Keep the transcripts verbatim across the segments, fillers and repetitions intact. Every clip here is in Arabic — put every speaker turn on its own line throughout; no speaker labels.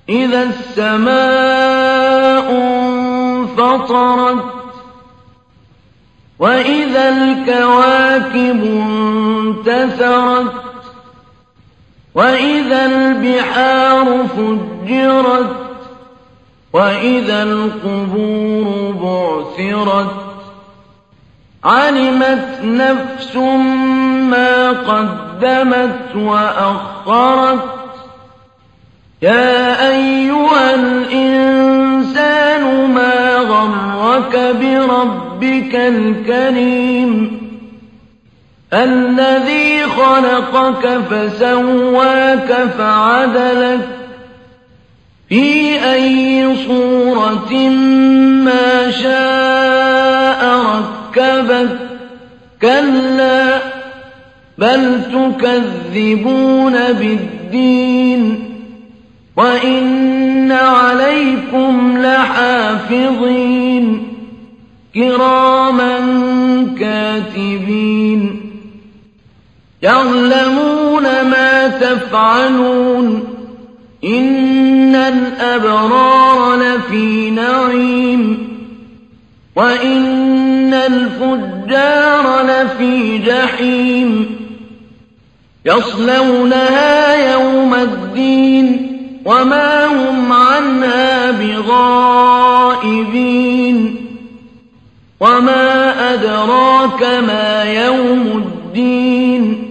إذا السماء انفطرت وإذا الكواكب انتثرت وإذا البحار فجرت وإذا القبور بعثرت علمت نفس ما قدمت وأخرت يا أيها الإنسان ما غرك بربك الكريم الذي خلقك فسواك فعدلك في أي صورة ما شاء ركبك كلا بل تكذبون بالدين وإن عليكم لحافظين كراما كاتبين يعلمون ما تفعلون إن الأبرار لفي نعيم وإن الفجار لفي جحيم يصلونها يوم الدين وما هم عنها بغائبين وما أدراك ما يوم الدين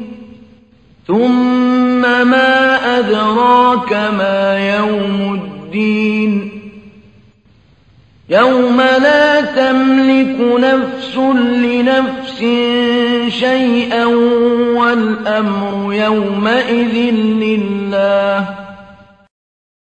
ثم ما أدراك ما يوم الدين يوم لا تملك نفس لنفس شيئا والأمر يومئذ لله